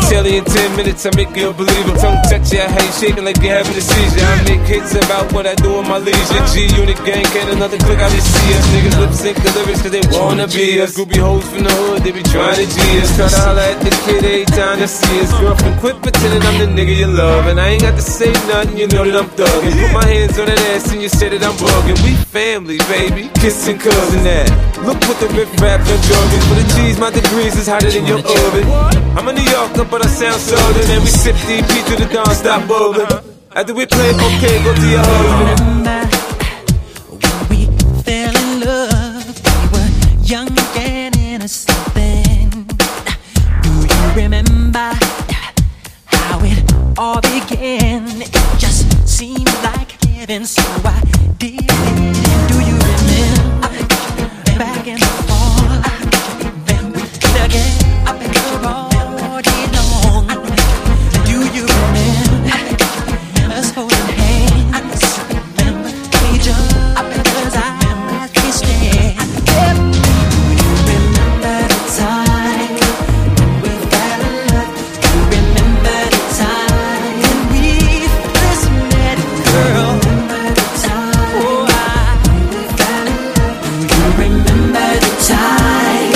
tell you in 10 minutes, I make you a believer. Tongue touch you, I hate shaking like you're having a seizure. I make hits about what I do in my leisure. G-Unit gang, can't another click out, they see us. Niggas lip sync the lyrics cause they wanna be us. Groupie hoes from the hood, they be trying to G us. Try to holler at the kid every time they see us. Girlfriend, quit pretending I'm the nigga you love. And I ain't got to say nothing, you know that I'm thugging. Put my hands on that ass and you say that I'm bugging. We family, baby, kissing cousin that. Look what the riff rap done jogging. For the cheese, my degrees is hotter than your oven. I'm a New Yorker, but I sound southern. And we sip DP to the dawn, stop bubbling. After we play, okay, go to your husband. Remember when we fell in love? We were young and innocent then. Do you remember how it all began? It just seemed like heaven, so I did it. Do you remember back in the fall? Then we again up in the road long. Do you remember us holding hands? Remember we jumped up in the eyes we stared. Do you remember the time we fell in love? Do you remember the time when we first met, girl? Remember the time we fell in love? Do you remember the time?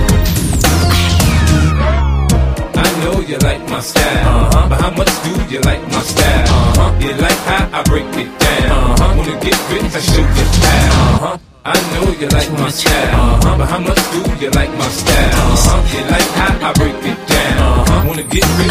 I know you like my style, but how much do you like my style? You like how I break it down. Wanna get rich, I show you how. I know you like my style, but how much do you like my style? You like how I break it down. Wanna get rich,